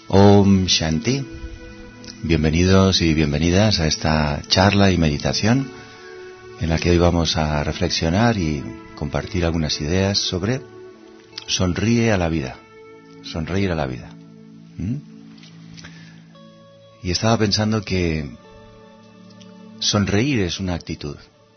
Om Shanti. Bienvenidos y bienvenidas a esta charla y meditación en la que hoy vamos a reflexionar y compartir algunas ideas sobre sonríe a la vida, sonreír a la vida. Y estaba pensando que sonreír es una actitud.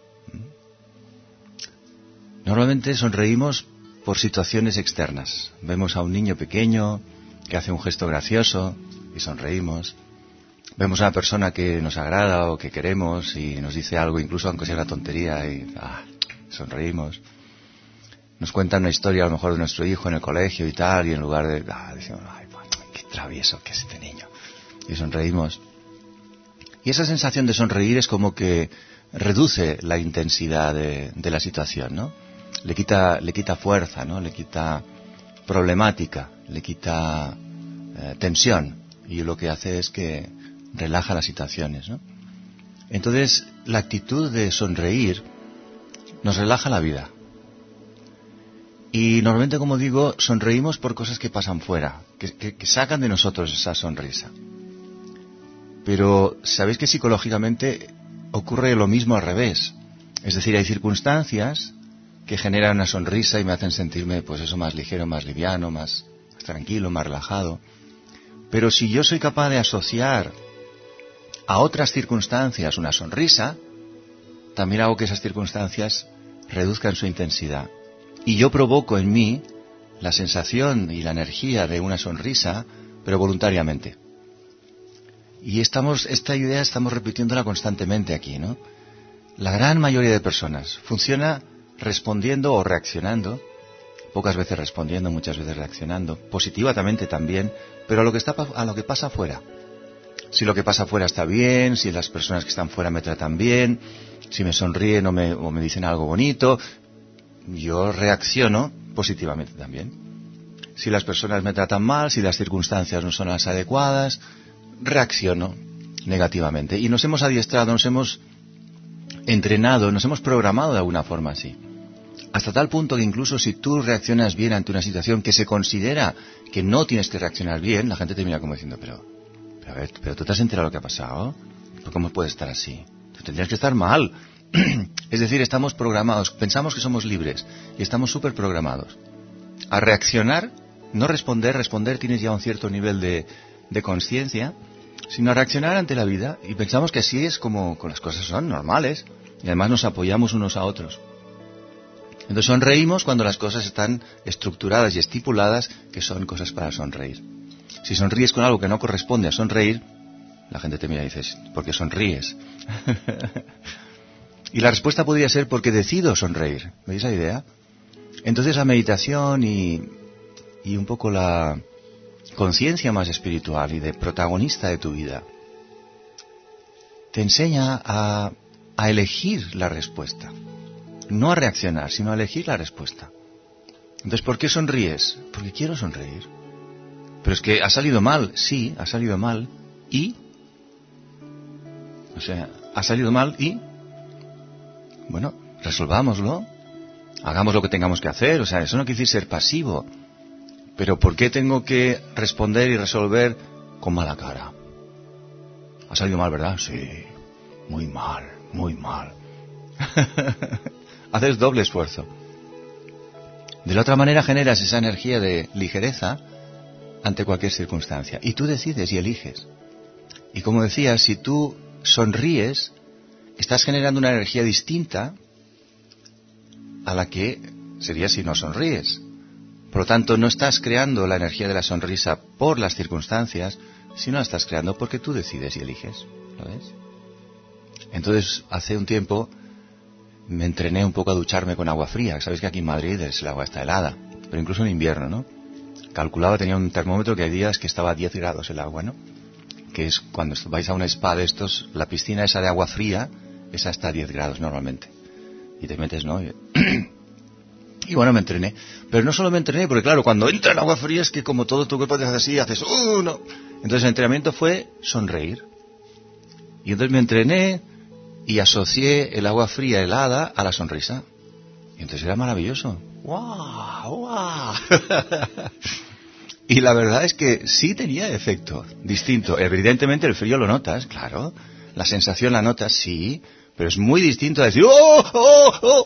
Normalmente sonreímos por situaciones externas. Vemos a un niño pequeño que hace un gesto gracioso y sonreímos. Vemos a una persona que nos agrada o que queremos y nos dice algo, incluso aunque sea una tontería, y sonreímos. Nos cuentan una historia a lo mejor de nuestro hijo en el colegio y tal, y en lugar de decimos, qué travieso que es este niño, y sonreímos. Y esa sensación de sonreír es como que reduce la intensidad de la situación, ¿no? Le quita fuerza, ¿no? Le quita problemática, le quita tensión, y lo que hace es que relaja las situaciones, ¿no? Entonces, la actitud de sonreír nos relaja la vida. Y normalmente, como digo, sonreímos por cosas que pasan fuera, que sacan de nosotros esa sonrisa. Pero, ¿sabéis que psicológicamente ocurre lo mismo al revés? Es decir, hay circunstancias que generan una sonrisa y me hacen sentirme, pues eso, más ligero, más liviano, más tranquilo, más relajado. Pero si yo soy capaz de asociar a otras circunstancias una sonrisa, también hago que esas circunstancias reduzcan su intensidad. Y yo provoco en mí la sensación y la energía de una sonrisa, pero voluntariamente. Y esta idea estamos repitiéndola constantemente aquí, ¿no? La gran mayoría de personas funciona respondiendo o reaccionando, pocas veces respondiendo, muchas veces reaccionando, positivamente también, pero a lo que pasa afuera. Si lo que pasa afuera está bien, si las personas que están fuera me tratan bien, si me sonríen o me dicen algo bonito, yo reacciono positivamente también. Si las personas me tratan mal, si las circunstancias no son las adecuadas, reacciono negativamente. Y nos hemos adiestrado, nos hemos entrenado, nos hemos programado de alguna forma así. Hasta tal punto que incluso si tú reaccionas bien ante una situación que se considera que no tienes que reaccionar bien, la gente te mira como diciendo, pero tú te has enterado de lo que ha pasado. ¿Cómo puedes estar así? Tú tendrías que estar mal. Es decir, estamos programados, pensamos que somos libres y estamos súper programados a reaccionar, no responder tienes ya un cierto nivel de conciencia, sino a reaccionar ante la vida, y pensamos que así es como las cosas son normales, y además nos apoyamos unos a otros. Entonces sonreímos cuando las cosas están estructuradas y estipuladas que son cosas para sonreír. Si sonríes con algo que no corresponde a sonreír, la gente te mira y dices, ¿por qué sonríes? Y la respuesta podría ser porque decido sonreír. ¿Veis la idea? Entonces la meditación y un poco la conciencia más espiritual y de protagonista de tu vida te enseña a elegir la respuesta. No a reaccionar, sino a elegir la respuesta. Entonces, ¿por qué sonríes? Porque quiero sonreír. Pero es que ha salido mal. Sí, ha salido mal. ¿Y? O sea, ha salido mal y... Bueno, resolvámoslo. Hagamos lo que tengamos que hacer. O sea, eso no quiere decir ser pasivo. Pero ¿por qué tengo que responder y resolver con mala cara? Ha salido mal, ¿verdad? Sí. Muy mal, muy mal. Haces doble esfuerzo. De la otra manera generas esa energía de ligereza ante cualquier circunstancia. Y tú decides y eliges. Y como decía, si tú sonríes, estás generando una energía distinta a la que sería si no sonríes. Por lo tanto, no estás creando la energía de la sonrisa por las circunstancias, sino la estás creando porque tú decides y eliges. ¿Lo ves? Entonces, hace un tiempo me entrené un poco a ducharme con agua fría. Sabéis que aquí en Madrid el agua está helada, pero incluso en invierno, ¿no? Calculaba, tenía un termómetro que hay días que estaba a 10 grados el agua, ¿no? Que es cuando vais a un spa de estos, la piscina esa de agua fría, esa está a 10 grados normalmente. Y te metes, ¿no? Y bueno, me entrené. Pero no solo me entrené, porque claro, cuando entra el agua fría es que como todo tu cuerpo te hace así, haces no. Entonces el entrenamiento fue sonreír. Y entonces me entrené y asocié el agua fría helada a la sonrisa. Y entonces era maravilloso. ¡Guau! ¡Guau! Y la verdad es que sí tenía efecto distinto. Evidentemente el frío lo notas, claro. La sensación la notas, sí. Pero es muy distinto a decir ¡oh, oh, oh!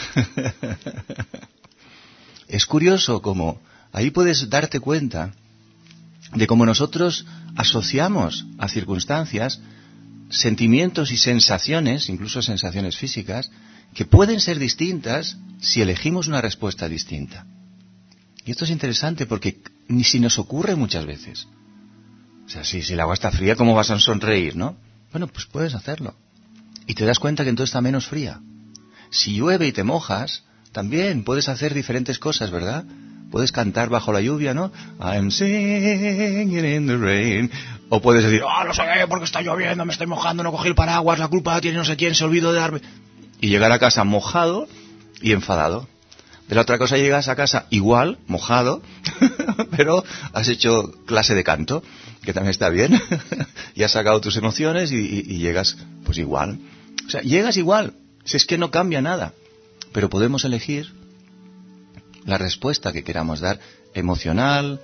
Es curioso cómo ahí puedes darte cuenta de cómo nosotros asociamos a circunstancias sentimientos y sensaciones, incluso sensaciones físicas, que pueden ser distintas si elegimos una respuesta distinta. Y esto es interesante porque ni si nos ocurre muchas veces. O sea, si el agua está fría, ¿cómo vas a sonreír, no? Bueno, pues puedes hacerlo. Y te das cuenta que entonces está menos fría. Si llueve y te mojas, también puedes hacer diferentes cosas, ¿verdad? Puedes cantar bajo la lluvia, ¿no? I'm singing in the rain. O puedes decir, no sé qué, porque está lloviendo, me estoy mojando, no cogí el paraguas, la culpa la tiene no sé quién, se olvidó de darme. Y llegar a casa mojado y enfadado. De la otra cosa llegas a casa igual, mojado, pero has hecho clase de canto, que también está bien, y has sacado tus emociones y llegas pues igual. O sea, llegas igual, si es que no cambia nada, pero podemos elegir la respuesta que queramos dar, emocional,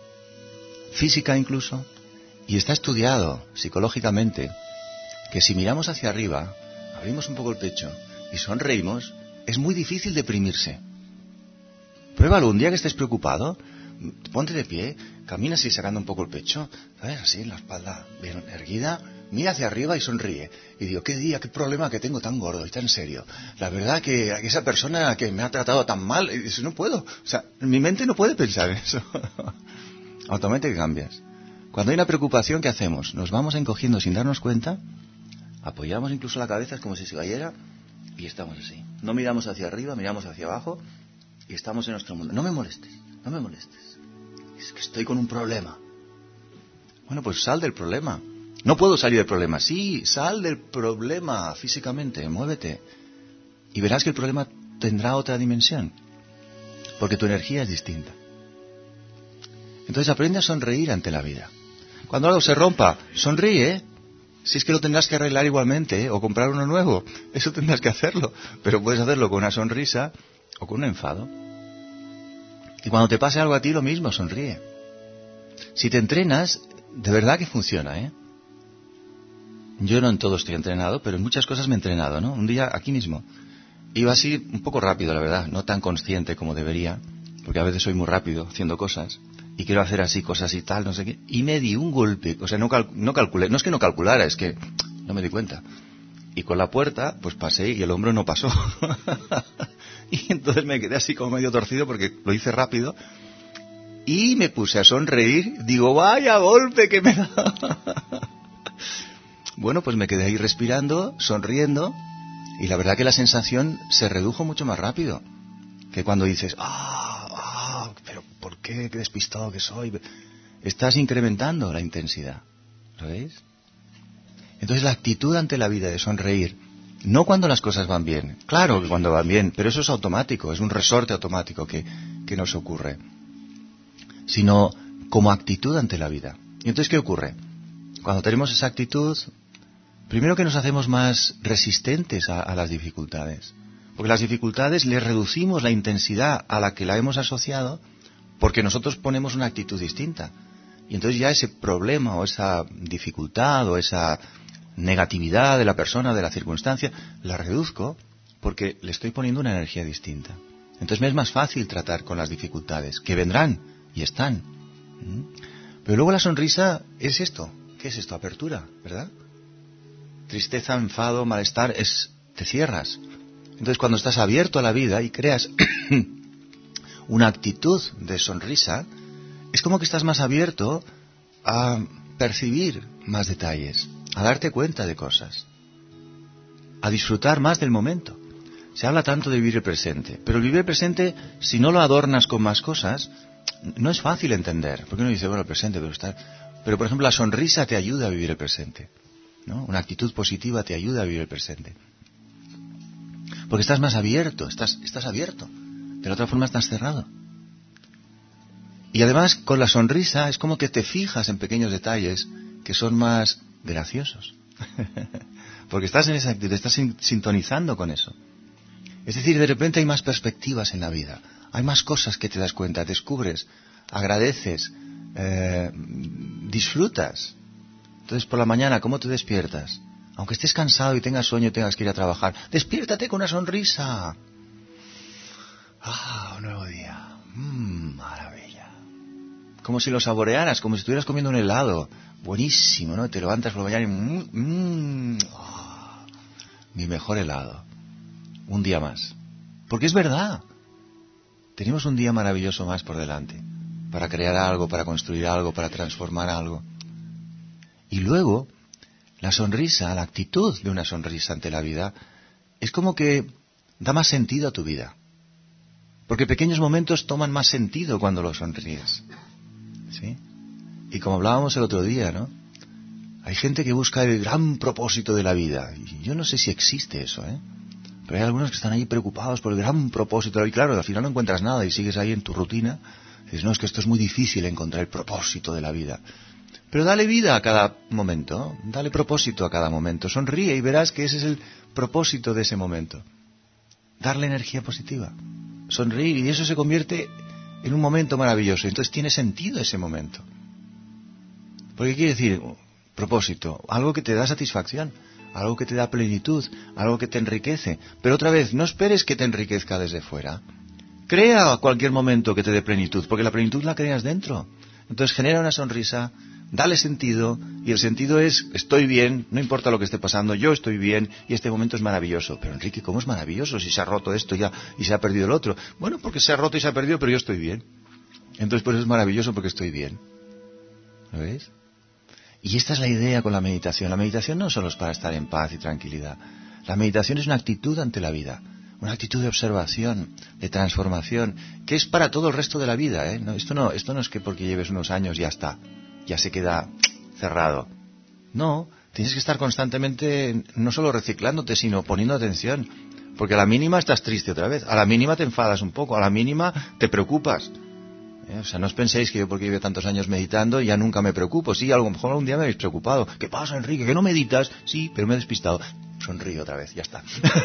física incluso, y está estudiado psicológicamente que si miramos hacia arriba, abrimos un poco el pecho y sonreímos, es muy difícil deprimirse. Pruébalo un día que estés preocupado, ponte de pie, camina así sacando un poco el pecho, ¿sabes? Así, la espalda bien erguida, mira hacia arriba y sonríe. Y digo, qué día, qué problema que tengo tan gordo y tan serio. La verdad que esa persona que me ha tratado tan mal, eso no puedo. O sea, mi mente no puede pensar en eso. Automáticamente cambias. Cuando hay una preocupación, ¿qué hacemos? Nos vamos encogiendo sin darnos cuenta, apoyamos incluso la cabeza, es como si se cayera, y estamos así. No miramos hacia arriba, miramos hacia abajo, y estamos en nuestro mundo. No me molestes, no me molestes. Es que estoy con un problema. Bueno, pues sal del problema. No puedo salir del problema. Sí, sal del problema físicamente, muévete. Y verás que el problema tendrá otra dimensión. Porque tu energía es distinta. Entonces aprende a sonreír ante la vida. Cuando algo se rompa, sonríe. Si es que lo tendrás que arreglar igualmente, ¿eh? O comprar uno nuevo. Eso tendrás que hacerlo. Pero puedes hacerlo con una sonrisa o con un enfado. Y cuando te pase algo a ti, lo mismo, sonríe. Si te entrenas, de verdad que funciona, ¿eh? Yo no en todo estoy entrenado, pero en muchas cosas me he entrenado, ¿no? Un día, aquí mismo, iba así un poco rápido, la verdad, no tan consciente como debería, porque a veces soy muy rápido haciendo cosas, y quiero hacer así cosas y tal, no sé qué, y me di un golpe, o sea, no calculé, no es que no calculara, es que no me di cuenta. Y con la puerta, pues pasé y el hombro no pasó. Y entonces me quedé así como medio torcido porque lo hice rápido. Y me puse a sonreír. Digo, vaya golpe que me da. Bueno, pues me quedé ahí respirando, sonriendo. Y la verdad que la sensación se redujo mucho más rápido. Que cuando dices, pero ¿por qué? Qué despistado que soy. Estás incrementando la intensidad. ¿Lo veis? Entonces la actitud ante la vida de sonreír, no cuando las cosas van bien, claro que cuando van bien, pero eso es automático, es un resorte automático que nos ocurre, sino como actitud ante la vida. Y entonces, ¿qué ocurre? Cuando tenemos esa actitud, primero que nos hacemos más resistentes a las dificultades, porque las dificultades le reducimos la intensidad a la que la hemos asociado porque nosotros ponemos una actitud distinta. Y entonces ya ese problema o esa dificultad o esa negatividad de la persona, de la circunstancia, la reduzco porque le estoy poniendo una energía distinta. Entonces me es más fácil tratar con las dificultades, que vendrán y están. Pero luego la sonrisa es esto. ¿Qué es esto? Apertura, ¿verdad? Tristeza, enfado, malestar, te cierras. Entonces cuando estás abierto a la vida y creas una actitud de sonrisa, es como que estás más abierto a percibir más detalles, a darte cuenta de cosas, a disfrutar más del momento. Se habla tanto de vivir el presente, pero el vivir el presente, si no lo adornas con más cosas, no es fácil entender. Porque uno dice, bueno, el presente, pero por ejemplo, la sonrisa te ayuda a vivir el presente, ¿no? Una actitud positiva te ayuda a vivir el presente. Porque estás más abierto, estás abierto. De la otra forma estás cerrado. Y además, con la sonrisa es como que te fijas en pequeños detalles que son más graciosos. Porque estás en esa actitud, estás sintonizando con eso. Es decir, de repente hay más perspectivas en la vida. Hay más cosas que te das cuenta, descubres agradeces, disfrutas. Entonces, por la mañana, ¿cómo te despiertas? Aunque estés cansado y tengas sueño y tengas que ir a trabajar, despiértate con una sonrisa. Un nuevo día. Maravilla. Como si lo saborearas, como si estuvieras comiendo un helado. Buenísimo, ¿no? Te levantas por la mañana y... mi mejor helado. Un día más. Porque es verdad. Tenemos un día maravilloso más por delante. Para crear algo, para construir algo, para transformar algo. Y luego, la sonrisa, la actitud de una sonrisa ante la vida, es como que da más sentido a tu vida. Porque pequeños momentos toman más sentido cuando los sonríes. ¿Sí? Y como hablábamos el otro día, ¿no? Hay gente que busca el gran propósito de la vida. Y yo no sé si existe eso, ¿eh? Pero hay algunos que están ahí preocupados por el gran propósito. Y claro, al final no encuentras nada y sigues ahí en tu rutina. Y dices, no, es que esto es muy difícil encontrar el propósito de la vida. Pero dale vida a cada momento, dale propósito a cada momento. Sonríe y verás que ese es el propósito de ese momento. Darle energía positiva. Sonreír, y eso se convierte en un momento maravilloso. Entonces tiene sentido ese momento. Porque quiere decir, propósito, algo que te da satisfacción, algo que te da plenitud, algo que te enriquece. Pero otra vez, no esperes que te enriquezca desde fuera. Crea cualquier momento que te dé plenitud, porque la plenitud la creas dentro. Entonces genera una sonrisa, dale sentido, y el sentido es, estoy bien, no importa lo que esté pasando, yo estoy bien, y este momento es maravilloso. Pero Enrique, ¿cómo es maravilloso si se ha roto esto ya y se ha perdido el otro? Bueno, porque se ha roto y se ha perdido, pero yo estoy bien. Entonces, pues es maravilloso porque estoy bien. ¿Lo ves? Y esta es la idea con la meditación. La meditación no solo es para estar en paz y tranquilidad. La meditación es una actitud ante la vida. Una actitud de observación, de transformación, que es para todo el resto de la vida, ¿eh? Esto no es que porque lleves unos años ya está, ya se queda cerrado. No, tienes que estar constantemente no solo reciclándote, sino poniendo atención. Porque a la mínima estás triste otra vez, a la mínima te enfadas un poco, a la mínima te preocupas. O sea, no os penséis que yo porque llevo tantos años meditando ya nunca me preocupo. Sí, a lo mejor un día me habéis preocupado. ¿Qué pasa, Enrique? ¿Que no meditas? Sí, pero me he despistado. Sonrío otra vez, ya está.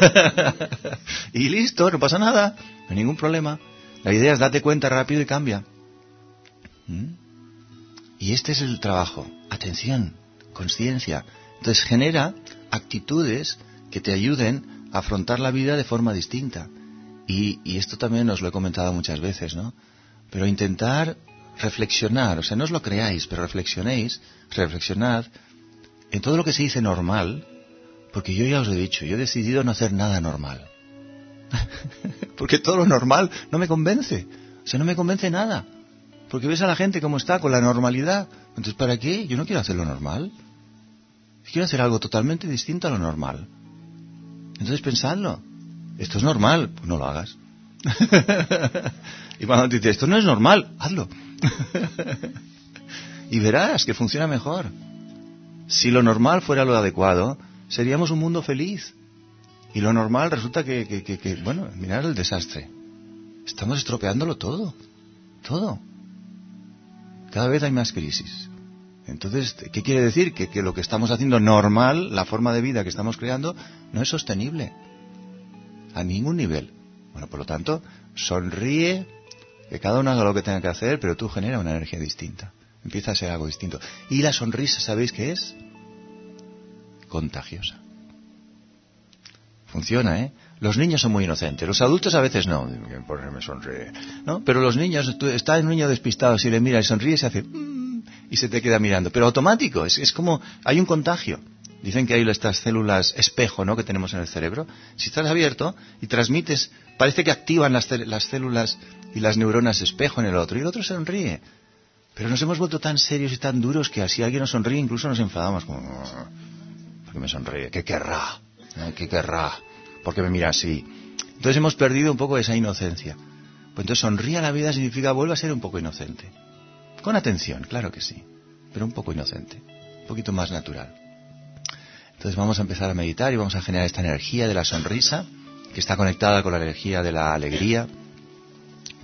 Y listo, no pasa nada, no hay ningún problema. La idea es date cuenta rápido y cambia. Y este es el trabajo. Atención, conciencia. Entonces genera actitudes que te ayuden a afrontar la vida de forma distinta. Y esto también os lo he comentado muchas veces, ¿no? Pero intentar reflexionar, o sea, no os lo creáis, pero reflexionad en todo lo que se dice normal. Porque yo ya os he dicho, yo he decidido no hacer nada normal. Porque todo lo normal no me convence. O sea, no me convence nada. Porque ves a la gente como está, con la normalidad. Entonces, ¿para qué? Yo no quiero hacer lo normal. Quiero hacer algo totalmente distinto a lo normal. Entonces, pensadlo. Esto es normal, pues no lo hagas. Y cuando te dices, esto no es normal, hazlo. Y verás que funciona mejor. Si lo normal fuera lo adecuado, seríamos un mundo feliz. Y lo normal resulta que bueno, mirad el desastre. Estamos estropeándolo todo. Todo. Cada vez hay más crisis. Entonces, ¿qué quiere decir? Que lo que estamos haciendo normal, la forma de vida que estamos creando, no es sostenible. A ningún nivel. Bueno, por lo tanto, sonríe, que cada uno haga lo que tenga que hacer, pero tú genera una energía distinta. Empieza a ser algo distinto. Y la sonrisa, ¿sabéis qué es? Contagiosa. Funciona, ¿eh? Los niños son muy inocentes. Los adultos a veces no. ¿Por qué me sonríe? ¿No? Pero los niños, está un niño despistado, si le mira y sonríe, se hace... y se te queda mirando. Pero automático, es como... Hay un contagio. Dicen que hay estas células espejo, ¿no?, que tenemos en el cerebro. Si estás abierto y transmites, parece que activan las células y las neuronas espejo en el otro. Y el otro sonríe. Pero nos hemos vuelto tan serios y tan duros que si alguien nos sonríe incluso nos enfadamos. Como, ¿por qué me sonríe? ¿Qué querrá? ¿Qué querrá? ¿Por qué me mira así? Entonces hemos perdido un poco esa inocencia. Pues entonces sonríe a la vida significa vuelve a ser un poco inocente. Con atención, claro que sí. Pero un poco inocente. Un poquito más natural. Entonces vamos a empezar a meditar y vamos a generar esta energía de la sonrisa, que está conectada con la energía de la alegría,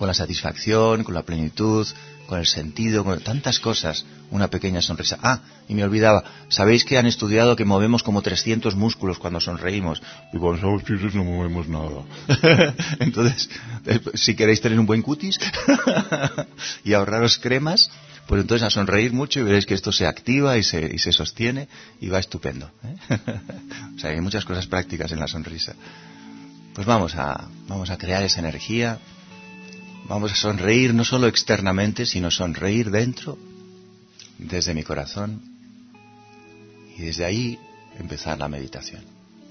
con la satisfacción, con la plenitud, con el sentido, con tantas cosas, una pequeña sonrisa. Ah, y me olvidaba, ¿sabéis que han estudiado que movemos como 300 músculos cuando sonreímos? Y cuando somos tristes no movemos nada. Entonces, si queréis tener un buen cutis y ahorraros cremas, pues entonces a sonreír mucho y veréis que esto se activa y se sostiene y va estupendo. O sea, hay muchas cosas prácticas en la sonrisa. Pues vamos a crear esa energía. Vamos a sonreír no solo externamente, sino sonreír dentro, desde mi corazón, y desde ahí empezar la meditación.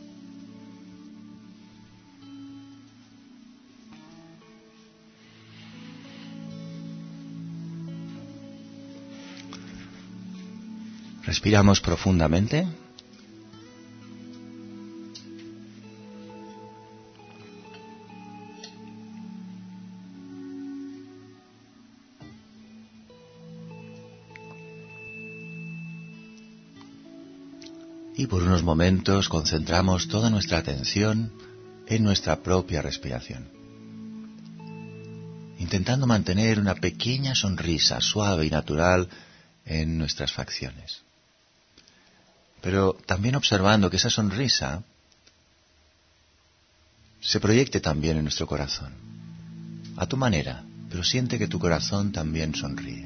Respiramos profundamente. Y por unos momentos concentramos toda nuestra atención en nuestra propia respiración, intentando mantener una pequeña sonrisa suave y natural en nuestras facciones. Pero también observando que esa sonrisa se proyecte también en nuestro corazón, a tu manera, pero siente que tu corazón también sonríe.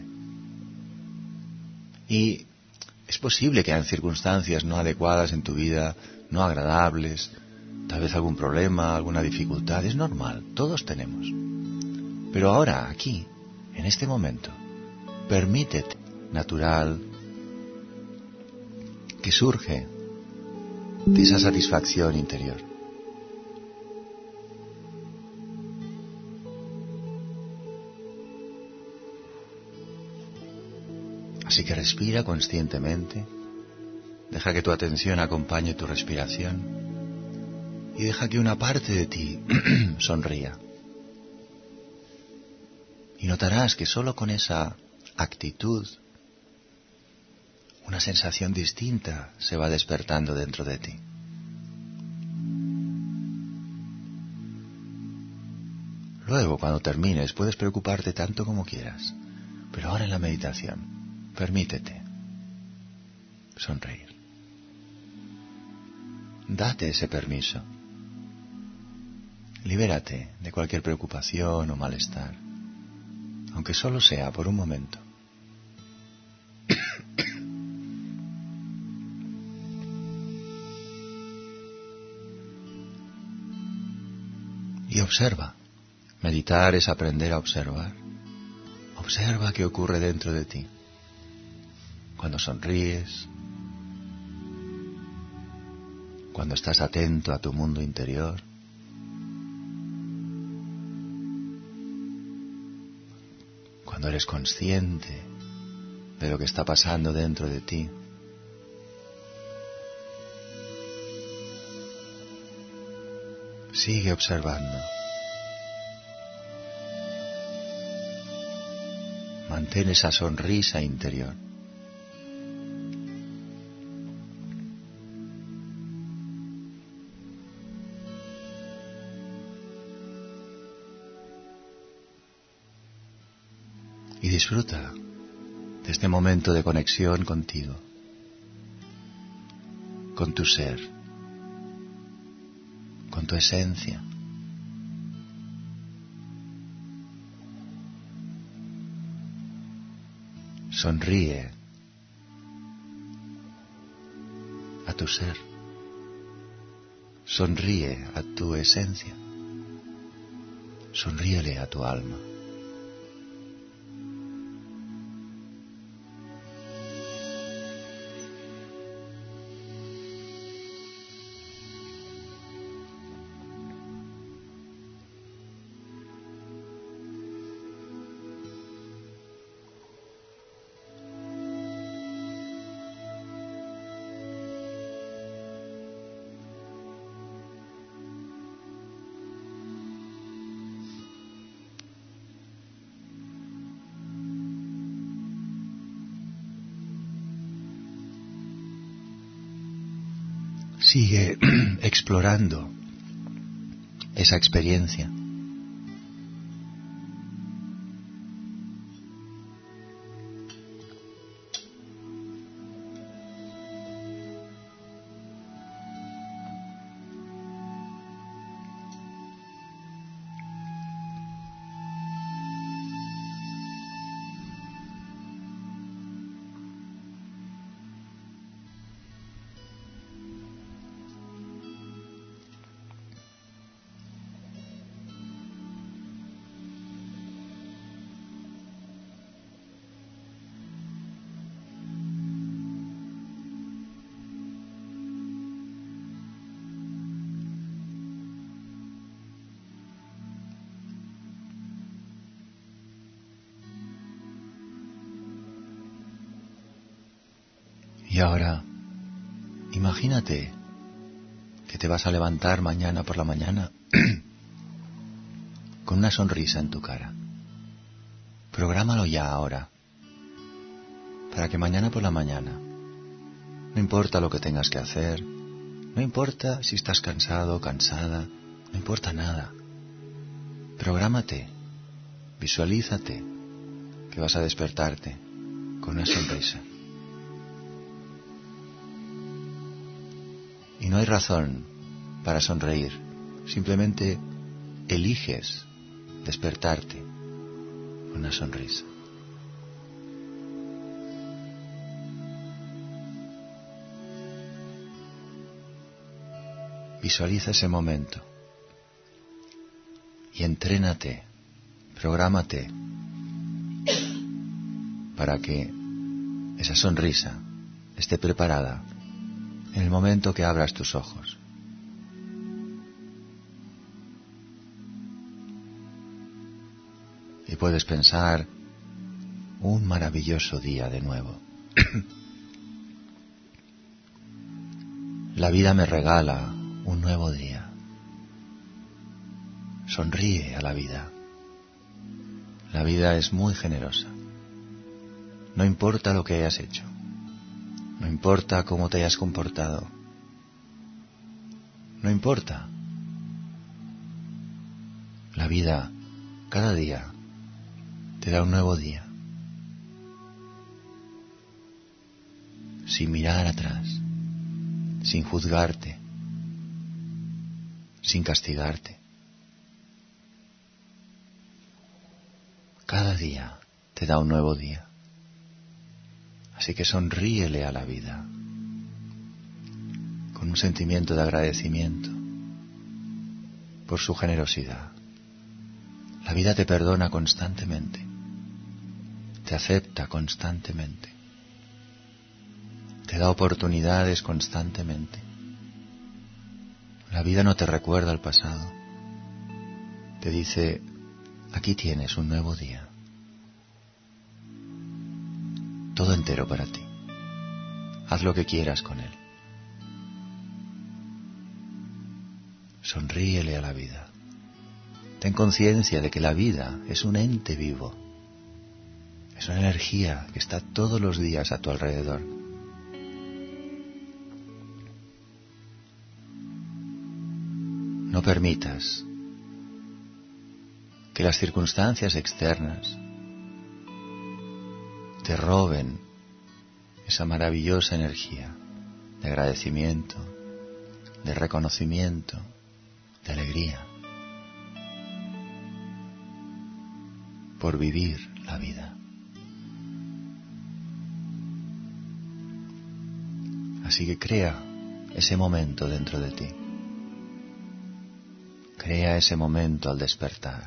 Y es posible que hayan circunstancias no adecuadas en tu vida, no agradables, tal vez algún problema, alguna dificultad. Es normal, todos tenemos. Pero ahora, aquí, en este momento, permítete, natural, que surge de esa satisfacción interior. Así que respira conscientemente, deja que tu atención acompañe tu respiración y deja que una parte de ti sonría. Y notarás que solo con esa actitud, una sensación distinta se va despertando dentro de ti. Luego, cuando termines, puedes preocuparte tanto como quieras, pero ahora en la meditación, permítete sonreír. Date ese permiso. Libérate de cualquier preocupación o malestar, aunque solo sea por un momento. Y observa. Meditar es aprender a observar. Observa qué ocurre dentro de ti. Cuando sonríes, cuando estás atento a tu mundo interior, cuando eres consciente de lo que está pasando dentro de ti. Sigue observando. Mantén esa sonrisa interior. Y disfruta de este momento de conexión contigo, con tu ser, con tu esencia. Sonríe a tu ser. Sonríe a tu esencia. Sonríele a tu alma. Sigue explorando esa experiencia. Y ahora, imagínate que te vas a levantar mañana por la mañana con una sonrisa en tu cara. Prográmalo ya ahora, para que mañana por la mañana, no importa lo que tengas que hacer, no importa si estás cansado o cansada, no importa nada. Prográmate, visualízate que vas a despertarte con una sonrisa. Y no hay razón para sonreír, simplemente eliges despertarte con una sonrisa. Visualiza ese momento y entrénate, prográmate para que esa sonrisa esté preparada en el momento que abras tus ojos. Y puedes pensar, un maravilloso día de nuevo. La vida me regala un nuevo día. Sonríe a la vida. La vida es muy generosa. No importa lo que hayas hecho. No importa cómo te hayas comportado. No importa. La vida, cada día, te da un nuevo día. Sin mirar atrás, sin juzgarte, sin castigarte. Cada día te da un nuevo día. Así que sonríele a la vida con un sentimiento de agradecimiento por su generosidad. La vida te perdona constantemente, te acepta constantemente, te da oportunidades constantemente. La vida no te recuerda el pasado, te dice, aquí tienes un nuevo día, todo entero para ti. Haz lo que quieras con él. Sonríele a la vida. Ten conciencia de que la vida es un ente vivo. Es una energía que está todos los días a tu alrededor. No permitas que las circunstancias externas te roben esa maravillosa energía de agradecimiento, de reconocimiento, de alegría por vivir la vida. Así que crea ese momento dentro de ti. Crea ese momento al despertar.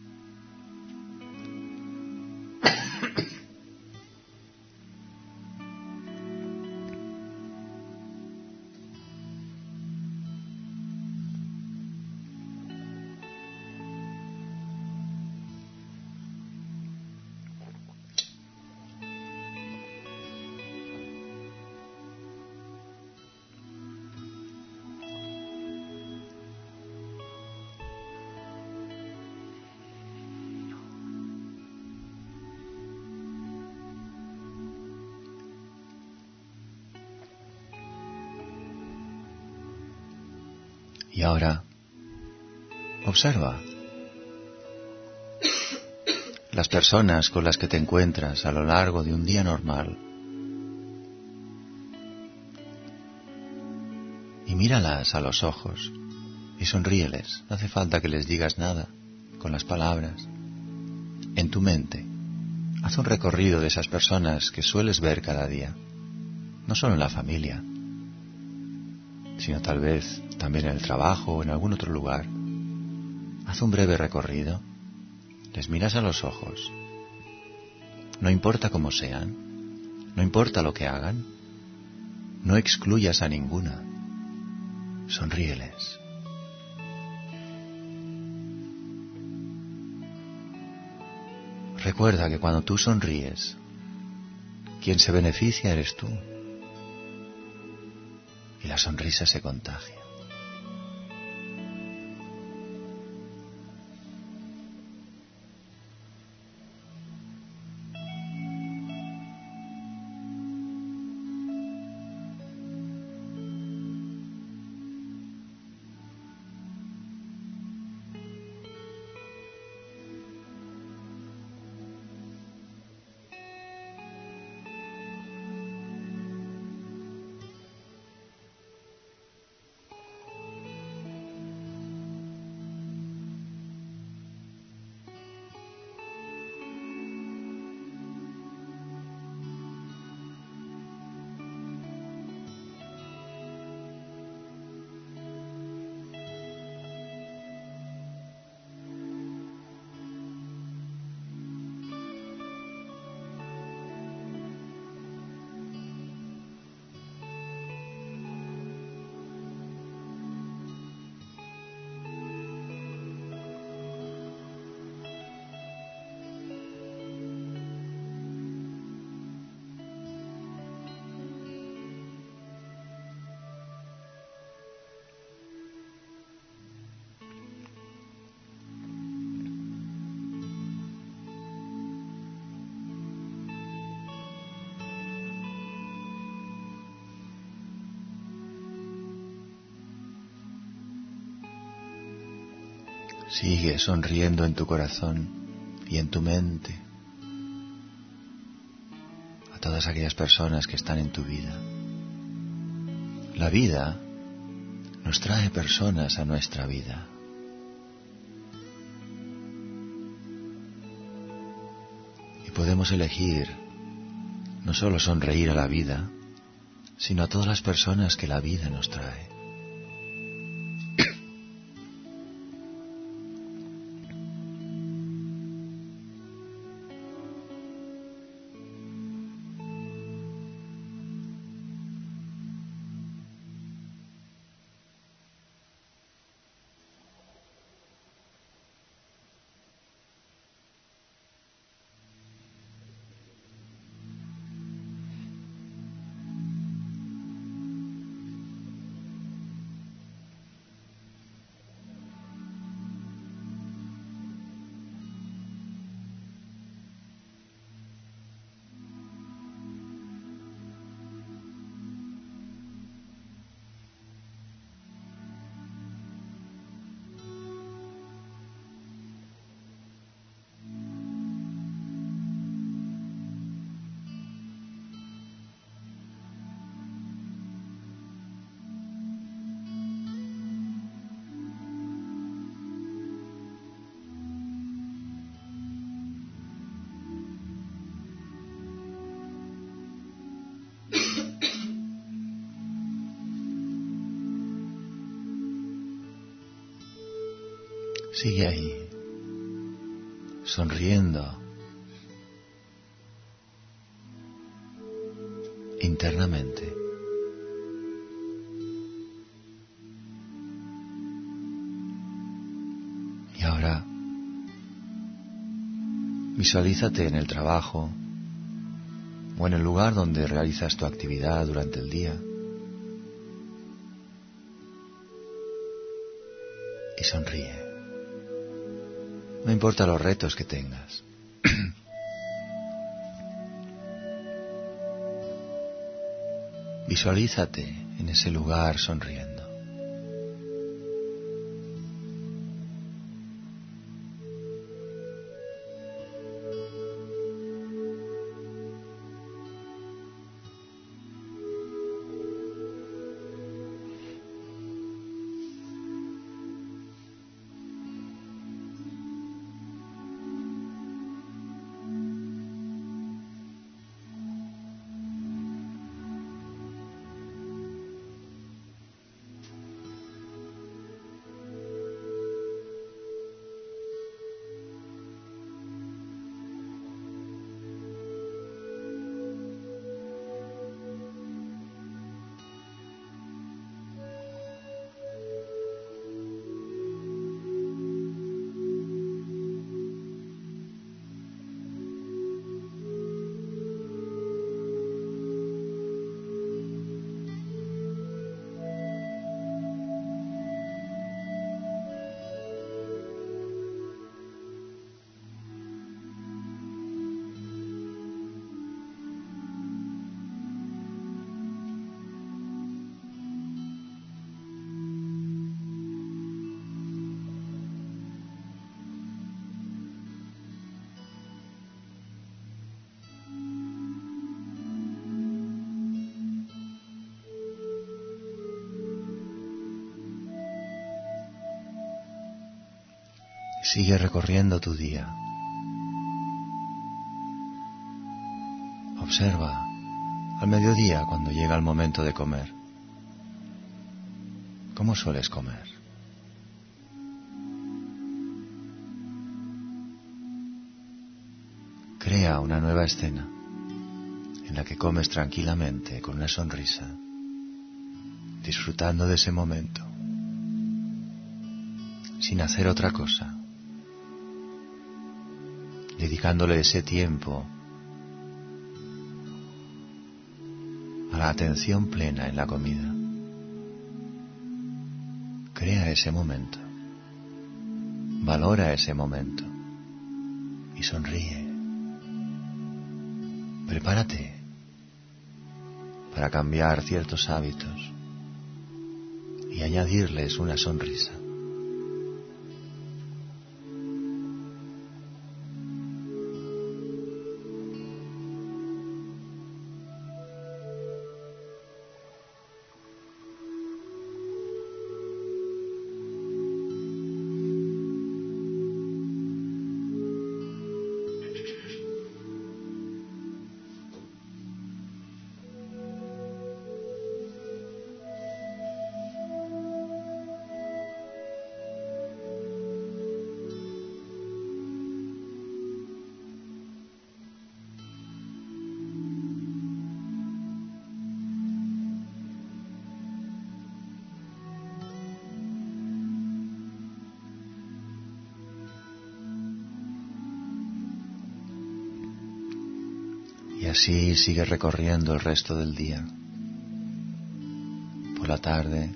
Y ahora, observa las personas con las que te encuentras a lo largo de un día normal y míralas a los ojos y sonríeles. No hace falta que les digas nada con las palabras. En tu mente, haz un recorrido de esas personas que sueles ver cada día, no solo en la familia, sino tal vez también en el trabajo o en algún otro lugar. Haz un breve recorrido, les miras a los ojos. No importa cómo sean, no importa lo que hagan, no excluyas a ninguna. Sonríeles. Recuerda que cuando tú sonríes, quien se beneficia eres tú. y la sonrisa se contagia. Sigue sonriendo en tu corazón y en tu mente a todas aquellas personas que están en tu vida. La vida nos trae personas a nuestra vida. Y podemos elegir no solo sonreír a la vida, sino a todas las personas que la vida nos trae. Sigue ahí, sonriendo internamente. Y ahora visualízate en el trabajo o en el lugar donde realizas tu actividad durante el día y sonríe. No importa los retos que tengas. Visualízate en ese lugar sonriendo. Sigue recorriendo tu día. Observa al mediodía cuando llega el momento de comer. ¿Cómo sueles comer? Crea una nueva escena en la que comes tranquilamente con una sonrisa, disfrutando de ese momento, sin hacer otra cosa, dedicándole ese tiempo a la atención plena en la comida. Crea ese momento, valora ese momento y sonríe. Prepárate para cambiar ciertos hábitos y añadirles una sonrisa. Y así sigue recorriendo el resto del día. Por la tarde,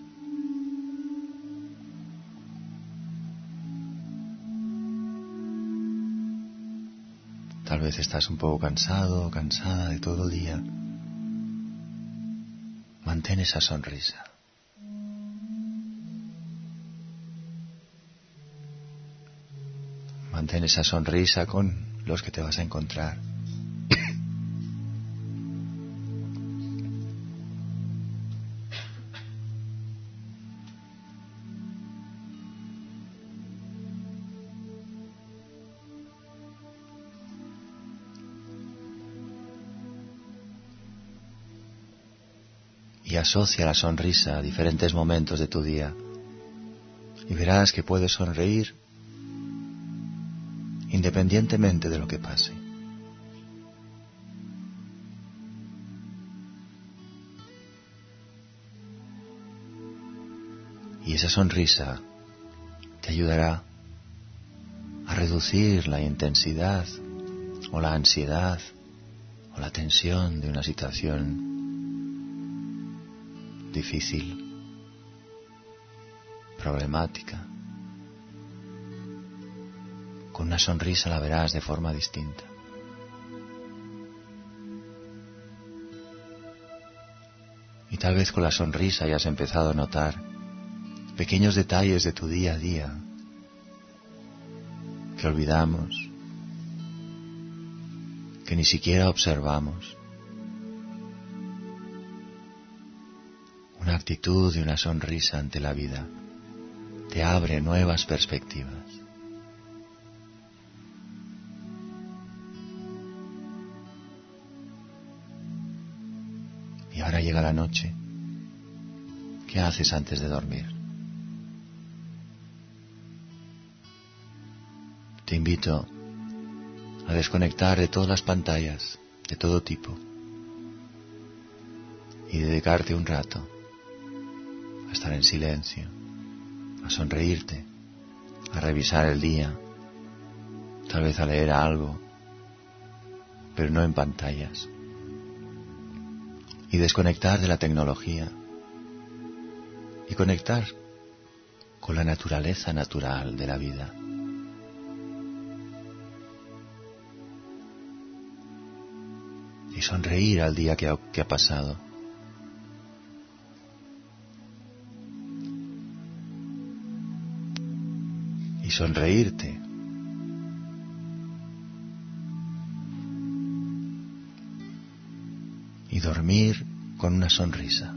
tal vez estás un poco cansado o cansada de todo el día. Mantén esa sonrisa. Mantén esa sonrisa con los que te vas a encontrar. Y asocia la sonrisa a diferentes momentos de tu día. Y verás que puedes sonreír independientemente de lo que pase. Y esa sonrisa te ayudará a reducir la intensidad o la ansiedad o la tensión de una situación difícil, problemática. Con una sonrisa la verás de forma distinta. Y tal vez con la sonrisa hayas empezado a notar pequeños detalles de tu día a día que olvidamos, que ni siquiera observamos. Una actitud y una sonrisa ante la vida te abre nuevas perspectivas. Y ahora llega la noche. ¿Qué haces antes de dormir? Te invito a desconectar de todas las pantallas de todo tipo y dedicarte un rato a estar en silencio, a sonreírte, a revisar el día, tal vez a leer algo, pero no en pantallas, y desconectar de la tecnología y conectar con la naturaleza natural de la vida. Y sonreír al día que ha pasado. Y sonreírte. Y dormir con una sonrisa.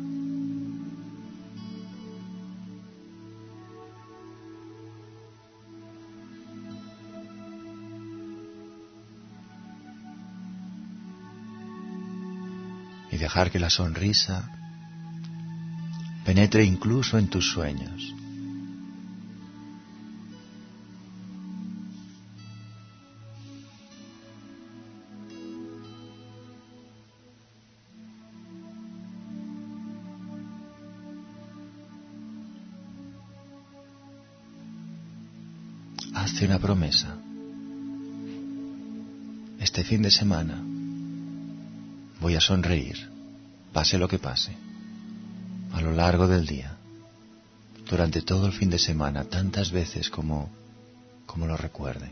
y dejar que la sonrisa penetre incluso en tus sueños. Hazte una promesa. Este fin de semana voy a sonreír, pase lo que pase, a lo largo del día, durante todo el fin de semana, tantas veces como lo recuerde.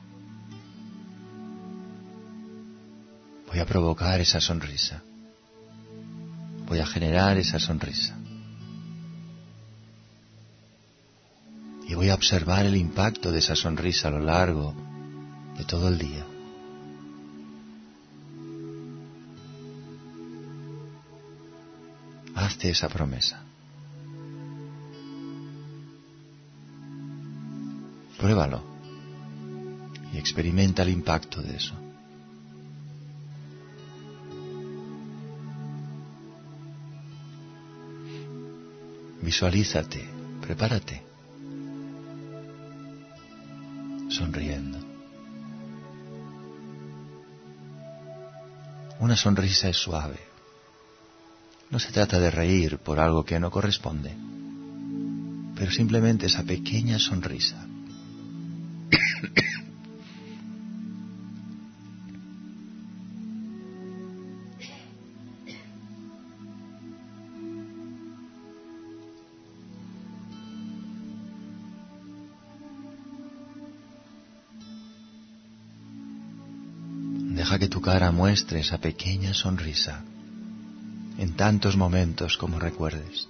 Voy a provocar esa sonrisa. Voy a generar esa sonrisa. Y voy a observar el impacto de esa sonrisa a lo largo de todo el día. Hazte esa promesa. Pruébalo y experimenta el impacto de eso. Visualízate, prepárate, sonriendo. Una sonrisa es suave. No se trata de reír por algo que no corresponde, pero simplemente esa pequeña sonrisa. Deja que tu cara muestre esa pequeña sonrisa en tantos momentos como recuerdes.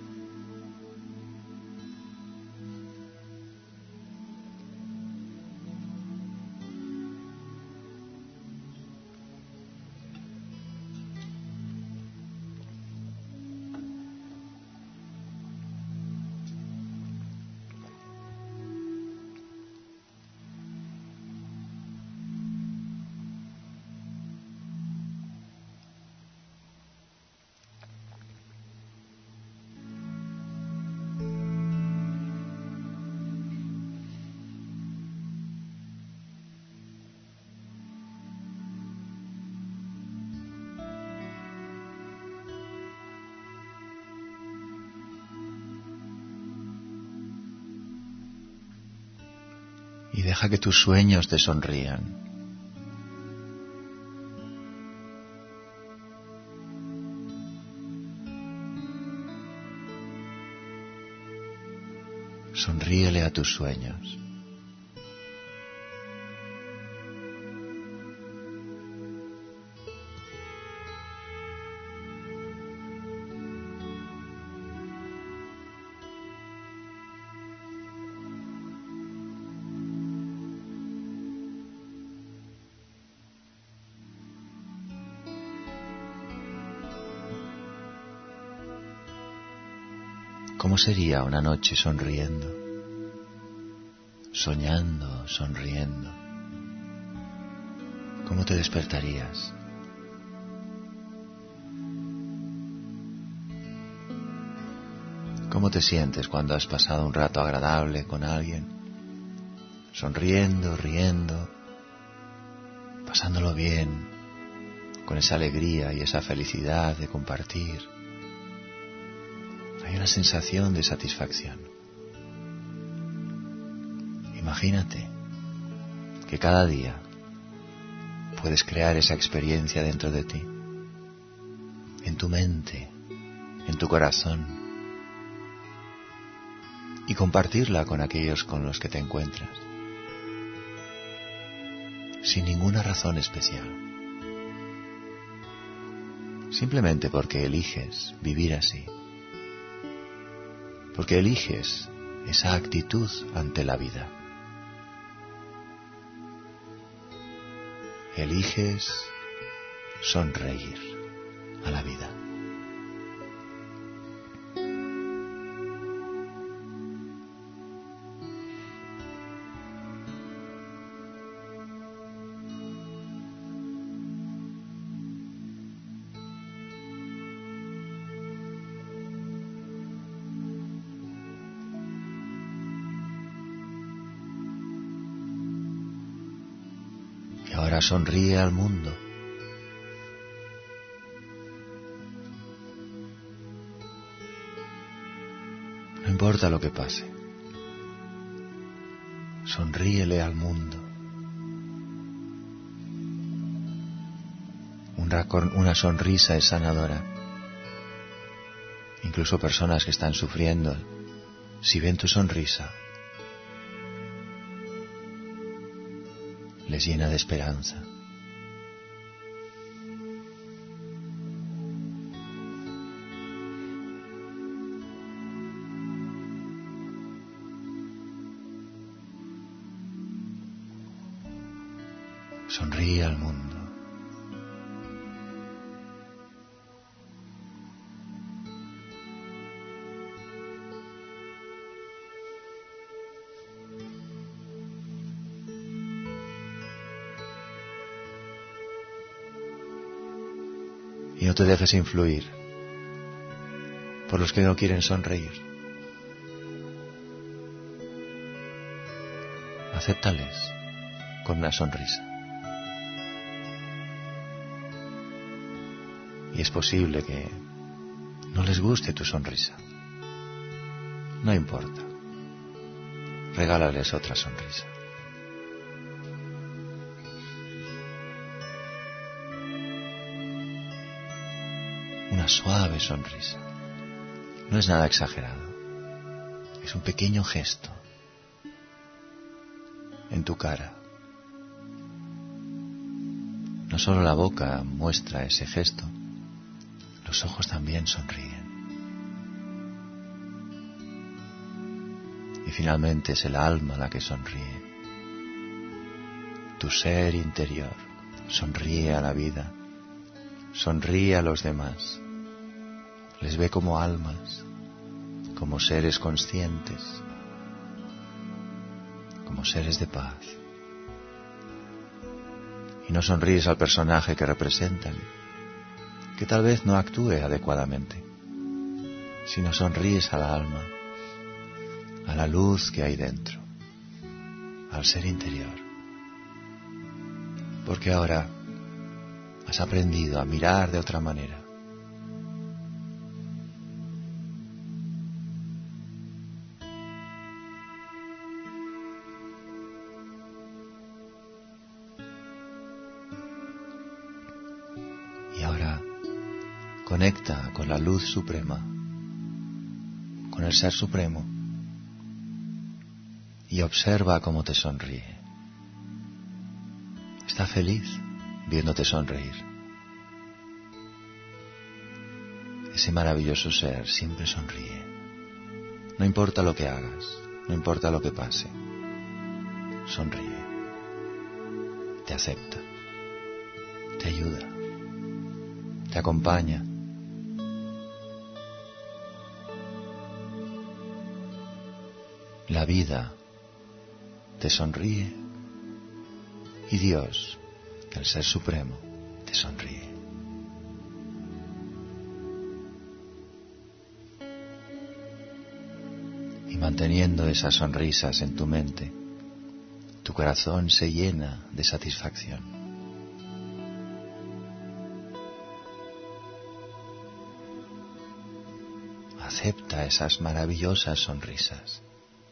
Y deja que tus sueños te sonrían. Sonríele a tus sueños. ¿Cómo sería una noche sonriendo? Soñando, sonriendo. ¿Cómo te despertarías? ¿Cómo te sientes cuando has pasado un rato agradable con alguien? Sonriendo, riendo, pasándolo bien, con esa alegría y esa felicidad de compartir. Hay una sensación de satisfacción. Imagínate que cada día puedes crear esa experiencia dentro de ti, en tu mente, en tu corazón, y compartirla con aquellos con los que te encuentras, sin ninguna razón especial, simplemente porque eliges vivir así, porque eliges esa actitud ante la vida. Eliges sonreír a la vida. Ahora sonríe al mundo. No importa lo que pase. Sonríele al mundo. Una sonrisa es sanadora. Incluso personas que están sufriendo, si ven tu sonrisa, les llena de esperanza. Sonríe al mundo. Y no te dejes influir por los que no quieren sonreír. Acéptales con una sonrisa. Y es posible que no les guste tu sonrisa. No importa. Regálales otra sonrisa. Una suave sonrisa. No es nada exagerado. Es un pequeño gesto en tu cara. No solo la boca muestra ese gesto, los ojos también sonríen. Y finalmente es el alma la que sonríe. Tu ser interior sonríe a la vida, sonríe a los demás. Les ve como almas, como seres conscientes, como seres de paz. Y no sonríes al personaje que representan, que tal vez no actúe adecuadamente, sino sonríes al alma, a la luz que hay dentro, al ser interior. Porque ahora has aprendido a mirar de otra manera. Y ahora conecta con la luz suprema, con el Ser Supremo, y observa cómo te sonríe. Está feliz viéndote sonreír. Ese maravilloso ser siempre sonríe. No importa lo que hagas, no importa lo que pase, sonríe. Te acepta, te ayuda, te acompaña. La vida te sonríe y Dios, el Ser Supremo, te sonríe. Y manteniendo esas sonrisas en tu mente, tu corazón se llena de satisfacción. Acepta esas maravillosas sonrisas.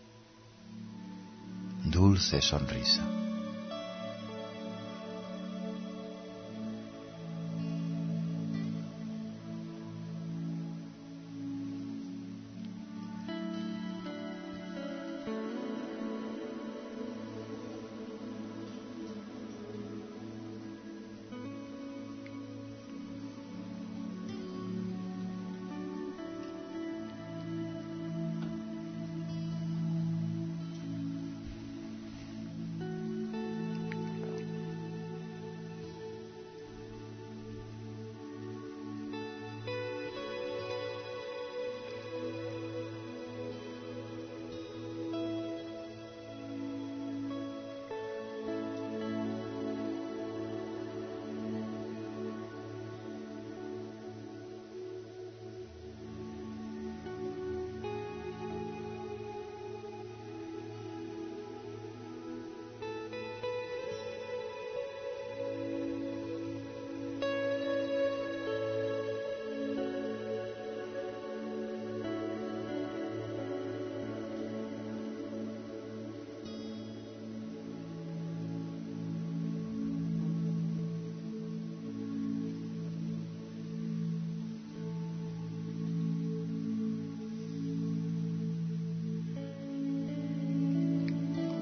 Dulce sonrisa.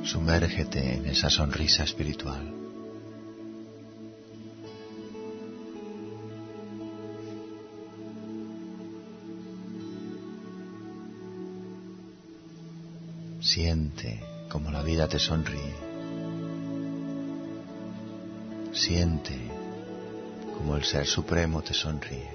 Sumérgete en esa sonrisa espiritual. Siente cómo la vida te sonríe. Siente cómo el Ser Supremo te sonríe.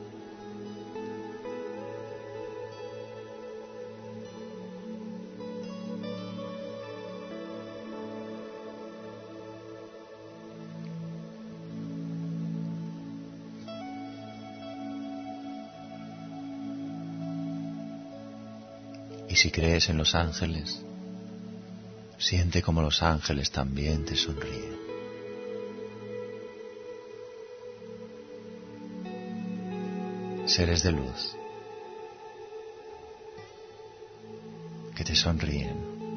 Y si crees en los ángeles, siente como los ángeles también te sonríen. Seres de luz que te sonríen.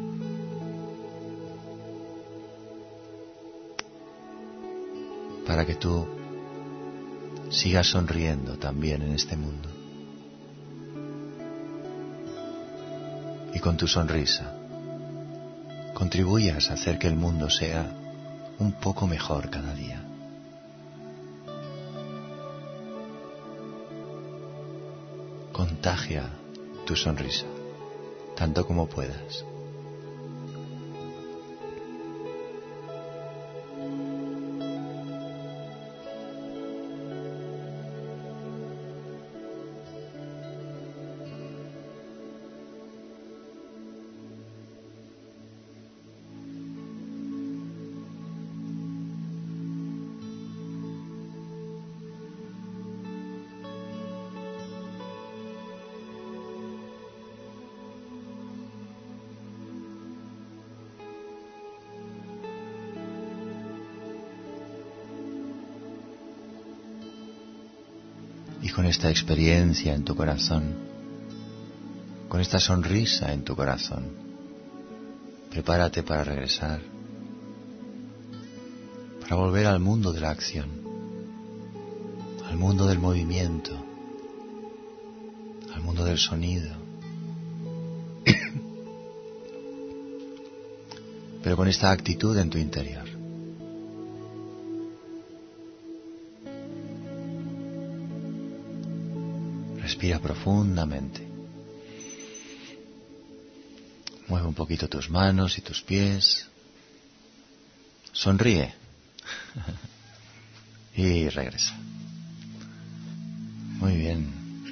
Para que tú sigas sonriendo también en este mundo. Y con tu sonrisa contribuyas a hacer que el mundo sea un poco mejor cada día. Contagia tu sonrisa, tanto como puedas. Y con esta experiencia en tu corazón, con esta sonrisa en tu corazón, prepárate para regresar, para volver al mundo de la acción, al mundo del movimiento, al mundo del sonido, pero con esta actitud en tu interior. Respira profundamente. Mueve un poquito tus manos y tus pies. Sonríe. Y regresa. Muy bien.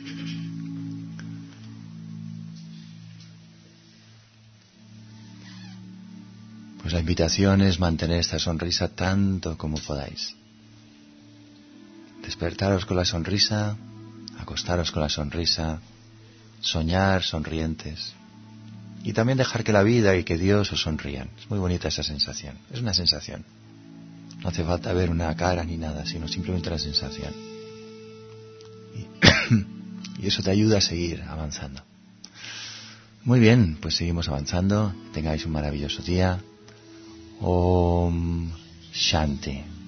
Pues la invitación es mantener esta sonrisa tanto como podáis. Despertaros con la sonrisa. Acostaros con la sonrisa, soñar sonrientes y también dejar que la vida y que Dios os sonrían. Es muy bonita esa sensación, es una sensación. No hace falta ver una cara ni nada, sino simplemente la sensación. Y eso te ayuda a seguir avanzando. Muy bien, pues seguimos avanzando. Tengáis un maravilloso día. Om Shanti.